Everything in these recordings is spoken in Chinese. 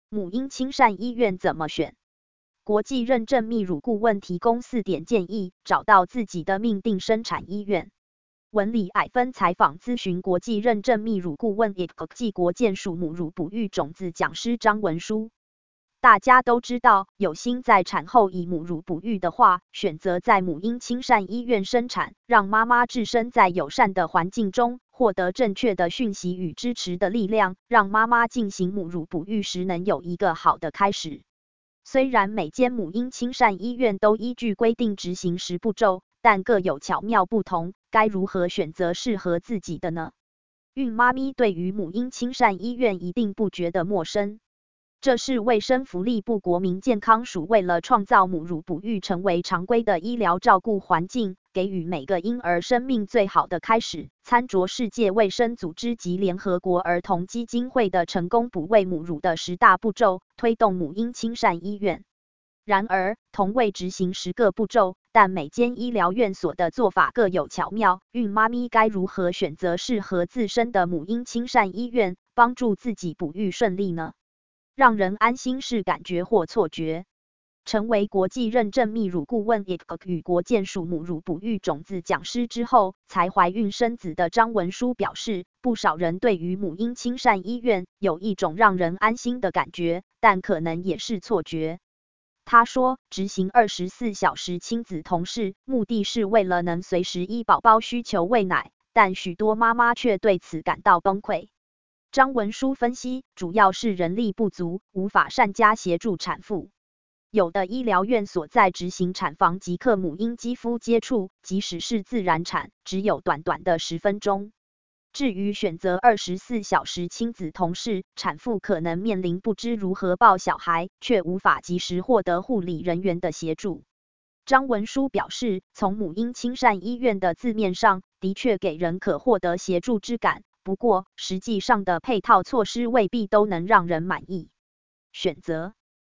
母婴亲善医院怎么选？国际认证泌乳顾问提供4点建议，找到自己的命定生产医院。文理艾芬采访咨询国际认证泌乳顾问，国际国健署母乳哺育种子讲师张文书。大家都知道，有心在产后以母乳哺育的话，选择在母婴亲善医院生产，让妈妈置身在友善的环境中，获得正确的讯息与支持的力量，让妈妈进行母乳哺育时能有一个好的开始。虽然每间母婴亲善医院都依据规定执行10步骤，但各有巧妙不同，该如何选择适合自己的呢？孕妈咪对于母婴亲善医院一定不觉得陌生。这是卫生福利部国民健康署为了创造母乳哺育成为常规的医疗照顾环境，给予每个婴儿生命最好的开始，参照世界卫生组织及联合国儿童基金会的成功哺喂母乳的10大步骤，推动母婴亲善医院。然而，同为执行10个步骤，但每间医疗院所的做法各有巧妙，孕妈咪该如何选择适合自身的母婴亲善医院，帮助自己哺育顺利呢？让人安心是感觉或错觉。成为国际认证泌乳顾问与国健署母乳哺育种子讲师之后，才怀孕生子的张文书表示，不少人对于母婴亲善医院有一种让人安心的感觉，但可能也是错觉。他说，执行24小时亲子同事，目的是为了能随时依宝宝需求喂奶，但许多妈妈却对此感到崩溃。张文书分析，主要是人力不足，无法善加协助产妇。有的医疗院所在执行产房即刻母婴肌肤接触，即使是自然产，只有短短的10分钟。至于选择24小时亲子同事，产妇可能面临不知如何抱小孩，却无法及时获得护理人员的协助。张文书表示，从母婴亲善医院的字面上，的确给人可获得协助之感。不过，实际上的配套措施未必都能让人满意。选择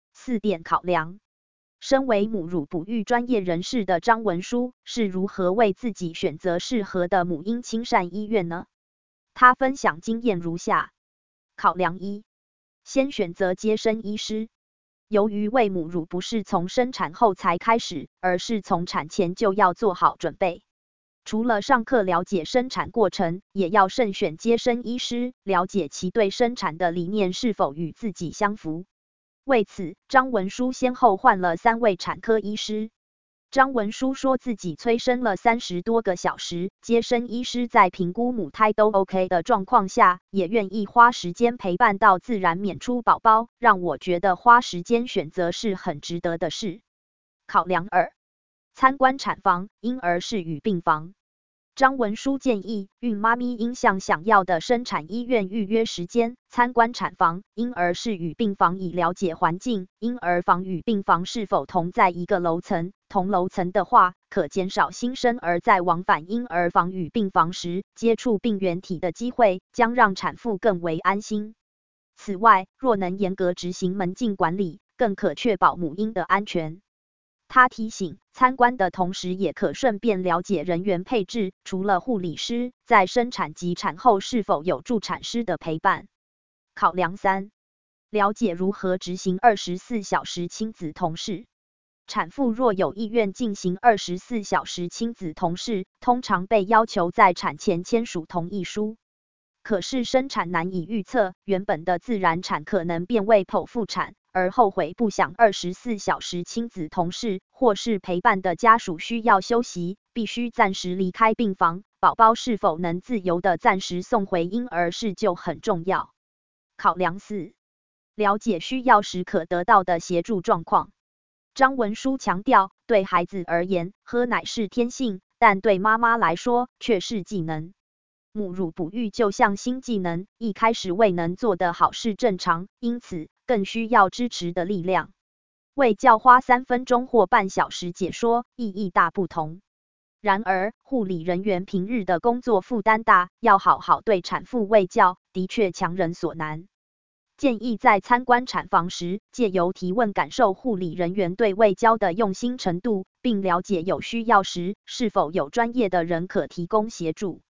4点考量。身为母乳哺育专业人士的张文书，是如何为自己选择适合的母婴亲善医院呢？他分享经验如下：考量1，先选择接生医师。由于喂母乳不是从生产后才开始，而是从产前就要做好准备。除了上课了解生产过程，也要慎选接生医师，了解其对生产的理念是否与自己相符。为此，张文书先后换了3位产科医师。张文书说自己催生了30多个小时，接生医师在评估母胎都 OK 的状况下，也愿意花时间陪伴到自然娩出宝宝，让我觉得花时间选择是很值得的事。考量2，参观产房、婴儿室与病房。张文书建议，孕妈咪应向想要的生产医院预约时间，参观产房、婴儿室与病房以了解环境。婴儿房与病房是否同在一个楼层？同楼层的话，可减少新生儿在往返婴儿房与病房时接触病原体的机会，将让产妇更为安心。此外，若能严格执行门禁管理，更可确保母婴的安全。他提醒，参观的同时也可顺便了解人员配置，除了护理师，在生产及产后是否有助产师的陪伴。考量3，了解如何执行24小时亲子同事。产妇若有意愿进行24小时亲子同事，通常被要求在产前签署同意书。可是生产难以预测，原本的自然产可能变为剖腹产，而后悔不想24小时亲子同事，或是陪伴的家属需要休息，必须暂时离开病房，宝宝是否能自由的暂时送回婴儿室就很重要。考量4，了解需要时可得到的协助状况。张文书强调，对孩子而言，喝奶是天性，但对妈妈来说却是技能。母乳哺育就像新技能，一开始未能做得好是正常，因此更需要支持的力量。喂教花3分钟或半小时解说，意义大不同。然而，护理人员平日的工作负担大，要好好对产妇喂教，的确强人所难。建议在参观产房时，借由提问感受护理人员对喂教的用心程度，并了解有需要时，是否有专业的人可提供协助。